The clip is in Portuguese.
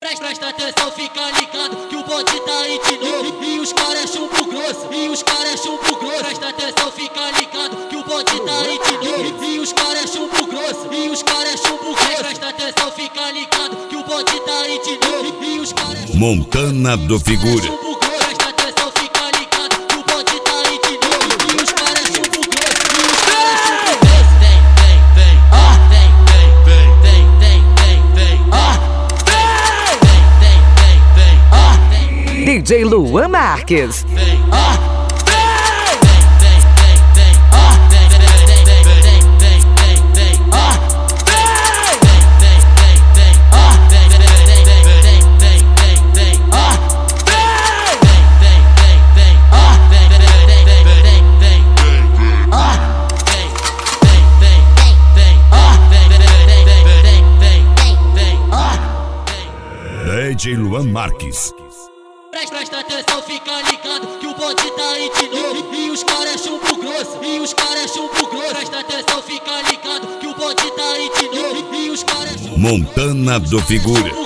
Presta atenção, fica ligado que o bonde tá aí de novo. E os cara é chumbo grosso, e os cara é chumbo grosso. Presta atenção, fica ligado que o bonde tá aí de novo. E os cara é chumbo grosso, e os cara é chumbo grosso. Presta atenção, fica ligado que o bonde tá aí de novo. E os cara é Montana do Figura. Presta atenção, fica ligado que o bonde tá aí de novo. E os cara é chumbo grosso, e os cara é chumbo grosso. Vem, vem, vem, vem, vem, vem, vem, vem, vem, DJ Luan Marques. DJ Luan Marques. Presta atenção, fica ligado que o bonde tá aí de novo. E os cara é chumbo grosso, e os cara é chumbo grosso. Presta atenção, fica ligado que o bonde tá aí de novo. E os cara é chumbo Montana do Figura.